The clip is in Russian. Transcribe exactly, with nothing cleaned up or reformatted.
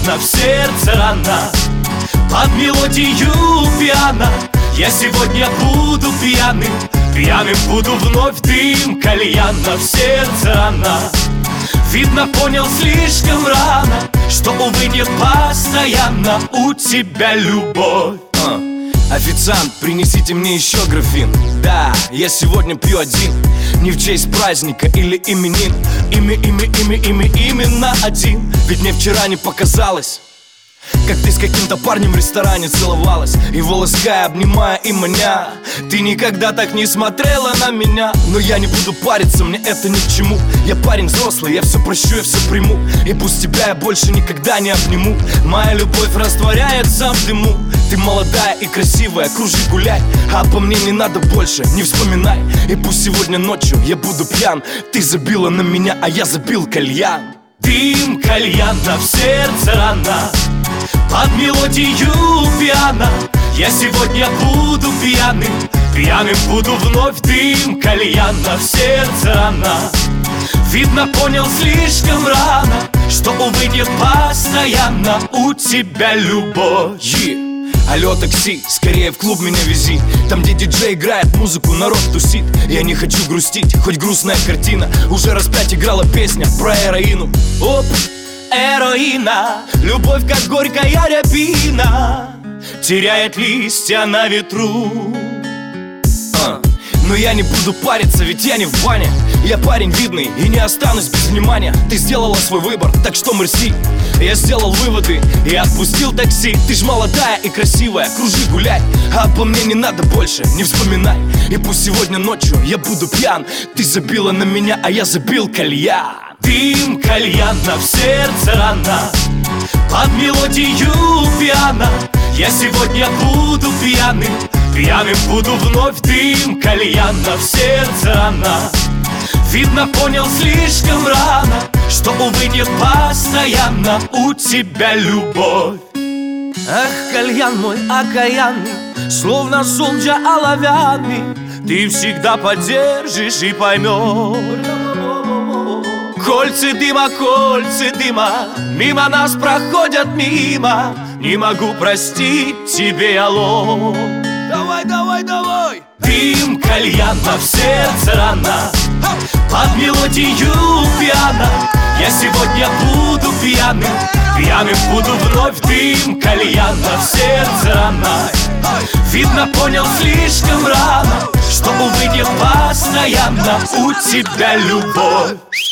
кальяна, в сердце рана. Под мелодию пьяна я сегодня буду пьяным. Пьяным буду вновь, дым кальяна, в сердце рана. Видно, понял слишком рано, что, увы, нет постоянно у тебя любовь. а. Официант, принесите мне еще графин. Да, я сегодня пью один. Не в честь праздника или именин. Имя, имя, имя, имя, именно один. Ведь мне вчера не показалось, как ты с каким-то парнем в ресторане целовалась, его лаская, обнимая и маня. Ты никогда так не смотрела на меня. Но я не буду париться, мне это ни к чему. Я парень взрослый, я все прощу, я все приму. И пусть тебя я больше никогда не обниму. Моя любовь растворяется в дыму. Ты молодая и красивая, кружи, гуляй. А по мне не надо больше, не вспоминай. И пусть сегодня ночью я буду пьян. Ты забила на меня, а я забил кальян. Дым кальяна, в сердце рана. Под мелодию пьяна я сегодня буду пьяным. Пьяным буду вновь, дым кальяна, в сердце рана. Видно, понял слишком рано, что, увы, нет постоянно у тебя любовь. Yeah. Алло, такси, скорее в клуб меня вези. Там, где диджей играет музыку, народ тусит. Я не хочу грустить, хоть грустная картина. Уже раз пять играла песня про героину. Оп, героина, любовь как горькая рябина, теряет листья на ветру. а. Но я не буду париться, ведь я не в бане. Я парень видный и не останусь без внимания. Ты сделала свой выбор, так что мерси. Я сделал выводы и отпустил такси. Ты ж молодая и красивая, кружи, гуляй. А по мне не надо больше, не вспоминай. И пусть сегодня ночью я буду пьян. Ты забила на меня, а я забил кальян. Дым кальяна, в сердце рана. Под мелодию пьяна я сегодня буду пьяным. Пьяным буду вновь, дым кальяна, в сердце рана. Видно, понял слишком рано, что, увы, нет постоянно у тебя любовь. Ах, кальян мой окаянный, словно солнце оловянный, ты всегда поддержишь и поймешь. Кольца дыма, кольца дыма, мимо нас проходят мимо. Не могу простить тебе, алло. Давай, давай, давай! Дым кальяна, в сердце рана. Под мелодию пьяна я сегодня буду пьяным. Пьяным буду вновь, дым кальяна, в сердце рана. Видно, понял слишком рано, что, увы, нет постоянно у тебя любовь.